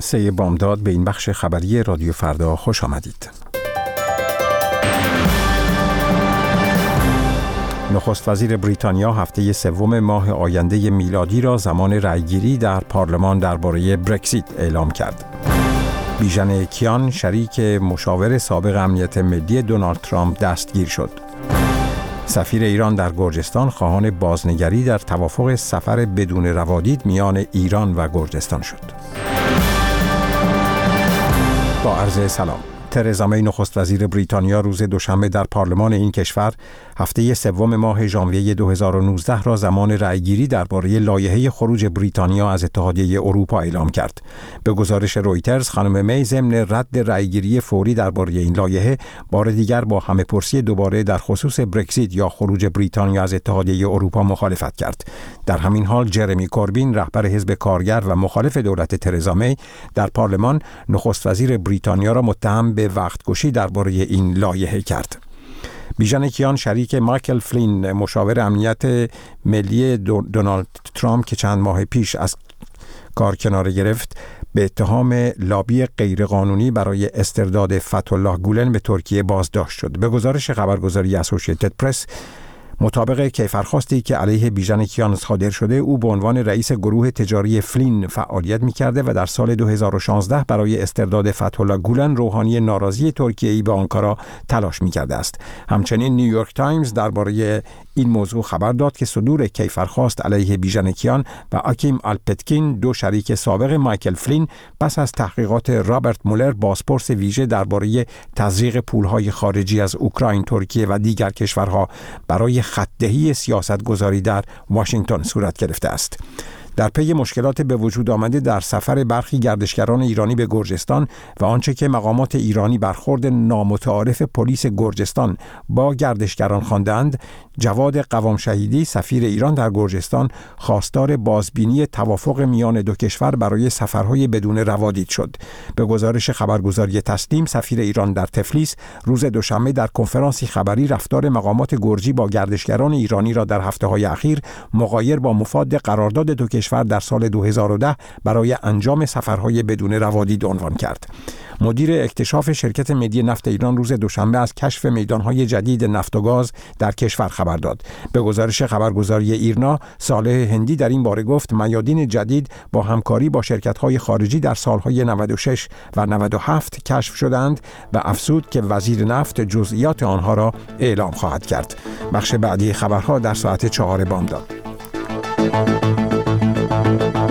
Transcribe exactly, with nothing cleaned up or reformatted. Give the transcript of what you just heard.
سه بامداد به این بخش خبری رادیو فردا خوش آمدید. نخست وزیر بریتانیا هفته سوم ماه آینده میلادی را زمان رأیگیری در پارلمان درباره برکزیت اعلام کرد. بیژن کیان شریک مشاور سابق امنیت ملی دونالد ترامپ دستگیر شد. سفیر ایران در گرجستان خواهان بازنگری در توافق سفر بدون روادید میان ایران و گرجستان شد. با عرض سلام. ترزا می نخست وزیر بریتانیا روز دوشنبه در پارلمان این کشور هفته سوم ماه ژانویه دو هزار و نوزده را زمان رأیگیری درباره لایحه خروج بریتانیا از اتحادیه اروپا اعلام کرد. به گزارش رویترز خانم می ضمن رد رأیگیری فوری درباره این لایحه بار دیگر با همه‌پرسی دوباره در خصوص برکزیت یا خروج بریتانیا از اتحادیه اروپا مخالفت کرد. در همین حال جرمی کوربین رهبر حزب کارگر و مخالف دولت ترزا می در پارلمان نخست وزیر بریتانیا را متهم به وقت‌کشی درباره این لایحه کرد. بیژن کیان شریک مایکل فلین مشاور امنیت ملی دونالد ترامپ که چند ماه پیش از کار کناره گرفت به اتهام لابی غیرقانونی برای استرداد فتح‌الله گولن به ترکیه بازداشت شد. به گزارش خبرگزاری اسوسییتد پرس مطابق کیفرخواستی که علیه بیژن کیان صادر شده، او به عنوان رئیس گروه تجاری فلین فعالیت می‌کرده و در سال دو هزار و شانزده برای استرداد فتح‌الله گولن روحانی ناراضی ترکیه‌ای به آنکارا تلاش می‌کرده است. همچنین نیویورک تایمز درباره این موضوع خبر داد که صدور کیفرخواست علیه بیژن کیان و آکیم آلپتکین دو شریک سابق مایکل فلین پس از تحقیقات رابرت مولر بازپرس ویژه درباره تزریق پول‌های خارجی از اوکراین، ترکیه و دیگر کشورها برای خط‌دهی سیاست‌گذاری در واشنگتن صورت گرفته است. در پی مشکلات به وجود آمده در سفر برخی گردشگران ایرانی به گرجستان و آنچه که مقامات ایرانی برخورد نامتعارف پلیس گرجستان با گردشگران خواندند، جواد قوام شهیدی سفیر ایران در گرجستان خواستار بازبینی توافق میان دو کشور برای سفرهای بدون روادید شد. به گزارش خبرگزاری تسنیم سفیر ایران در تفلیس روز دوشنبه در کنفرانسی خبری رفتار مقامات گرجی با گردشگران ایرانی را در هفته‌های اخیر مغایر با مفاد قرارداد دو کشور در سال دو هزار و ده برای انجام سفرهای بدون روادید عنوان کرد. مدیر اکتشاف شرکت ملی نفت ایران روز دوشنبه از کشف میدانهای جدید نفت و گاز در کشور خبر داد. به گزارش خبرگزاری ایرنا، صالح هندی در این باره گفت میادین جدید با همکاری با شرکت‌های خارجی در سالهای نود و شش و نود و هفت کشف شدند و افزود که وزیر نفت جزئیات آنها را اعلام خواهد کرد. بخش بعدی خبرها در ساعت چهار بامداد.